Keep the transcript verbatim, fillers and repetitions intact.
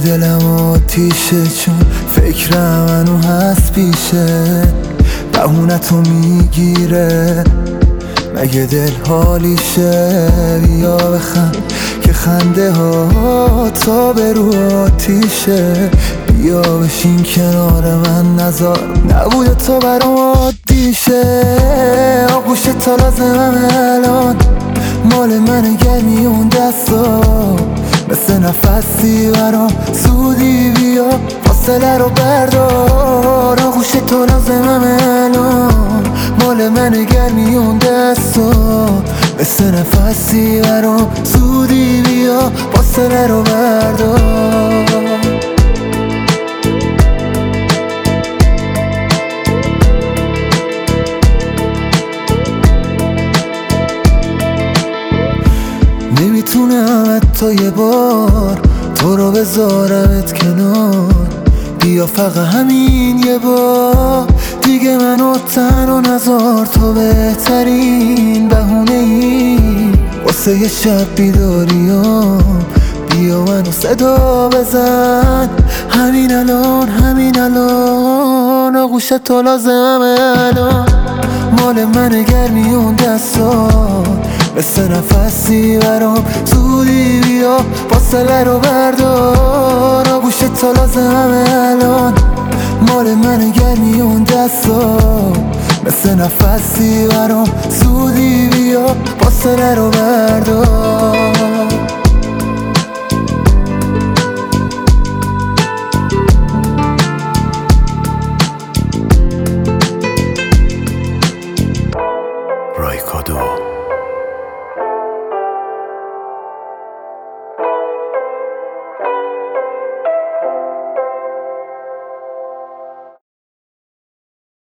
دلم آتیشه، چون فکرم منو هست پیشه، بهونتو میگیره مگه دل حالیشه. بیا بخند که خنده ها تا به رو آتیشه، بیا بشین کنار من نزار نبود تو برام عادیشه. آغوش تا لازمم الان مال من گرمی اون دستا، مثل نفسی برام زودی بیا فاصله رو بردار. آغوش تو لازمم الان مال من گرمی اون دستا، مثل نفسی برام زودی بیا فاصله رو بردار. نمیتونم حتی یه بار تو رو بذارمت کنار، بیا فقط همین یه بار دیگه منو تنها نذار. تو بهترین بهونه ای واسه یه شب بیداریام، بیا منو صدا بزن همین الان همین الان. آغوش تو لازمم الان مال من گرمی اون دستا، مثل نفسی برام زودی بیا فاصله رو بردار. آغوش تو لازمم الان مال من گرمی اون دستا، مثل نفسی برام زودی بیا فاصله رو بردار. رایکادو